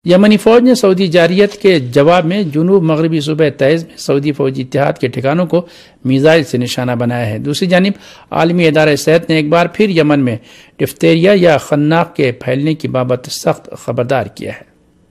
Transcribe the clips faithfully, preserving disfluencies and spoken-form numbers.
یمنی فوج نے سعودی جارحیت کے جواب میں جنوب مغربی صوبہ تعز میں سعودی فوجی اتحاد کے ٹھکانوں کو میزائل سے نشانہ بنایا ہے۔ دوسری جانب عالمی ادارہ صحت نے ایک بار پھر یمن میں ڈفتیریا یا خناق کے پھیلنے کی بابت سخت خبردار کیا ہے۔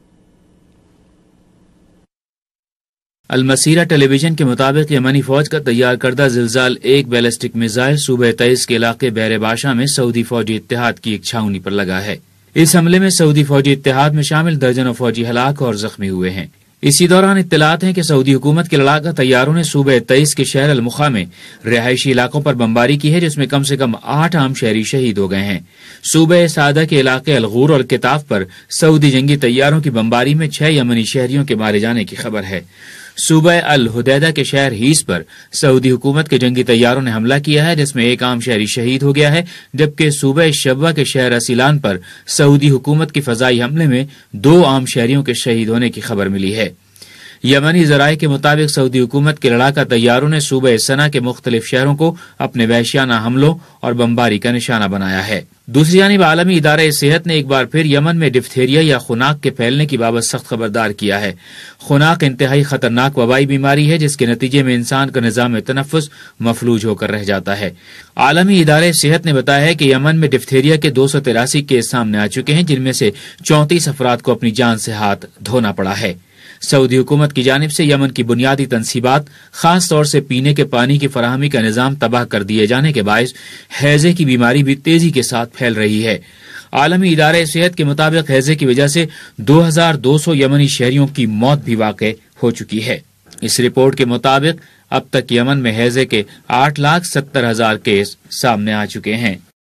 المسیرہ ٹیلی ویژن کے مطابق یمنی فوج کا تیار کردہ زلزال ایک بیلسٹک میزائل صوبہ تعز کے علاقے بحر باشا میں سعودی فوجی اتحاد کی ایک چھاؤنی پر لگا ہے۔ اس حملے میں سعودی فوجی اتحاد میں شامل درجنوں فوجی ہلاک اور زخمی ہوئے ہیں۔ اسی دوران اطلاعات ہیں کہ سعودی حکومت کے لڑاکا طیاروں نے صوبہ تعز کے شہر المخا میں رہائشی علاقوں پر بمباری کی ہے، جس میں کم سے کم آٹھ عام شہری شہید ہو گئے ہیں۔ صوبہ سعدہ کے علاقے الغور اور الکتاف پر سعودی جنگی طیاروں کی بمباری میں چھ یمنی شہریوں کے مارے جانے کی خبر ہے۔ صوبہ الحدیدہ کے شہر ہیس پر سعودی حکومت کے جنگی طیاروں نے حملہ کیا ہے، جس میں ایک عام شہری شہید ہو گیا ہے، جبکہ صوبہ شبوہ کے شہر اسیلان پر سعودی حکومت کے فضائی حملے میں دو عام شہریوں کے شہید ہونے کی خبر ملی ہے۔ یمنی ذرائع کے مطابق سعودی حکومت کے لڑاکا طیاروں نے صوبہ سنا کے مختلف شہروں کو اپنے وحشیانہ حملوں اور بمباری کا نشانہ بنایا ہے۔ دوسری جانب عالمی ادارہ صحت نے ایک بار پھر یمن میں ڈفتھیریا یا خناق کے پھیلنے کی بابت سخت خبردار کیا ہے۔ خناق انتہائی خطرناک وبائی بیماری ہے، جس کے نتیجے میں انسان کا نظام تنفس مفلوج ہو کر رہ جاتا ہے۔ عالمی ادارہ صحت نے بتایا ہے کہ یمن میں ڈفتھیریا کے دو سو تراسی کیس سامنے آ چکے ہیں، جن میں سے چونتیس افراد کو اپنی جان سے ہاتھ دھونا پڑا ہے۔ سعودی حکومت کی جانب سے یمن کی بنیادی تنصیبات، خاص طور سے پینے کے پانی کی فراہمی کا نظام تباہ کر دیے جانے کے باعث ہیضے کی بیماری بھی تیزی کے ساتھ پھیل رہی ہے۔ عالمی ادارہ صحت کے مطابق ہیضے کی وجہ سے دو ہزار دو سو یمنی شہریوں کی موت بھی واقع ہو چکی ہے۔ اس رپورٹ کے مطابق اب تک یمن میں ہیضے کے آٹھ لاکھ ستر ہزار کیس سامنے آ چکے ہیں۔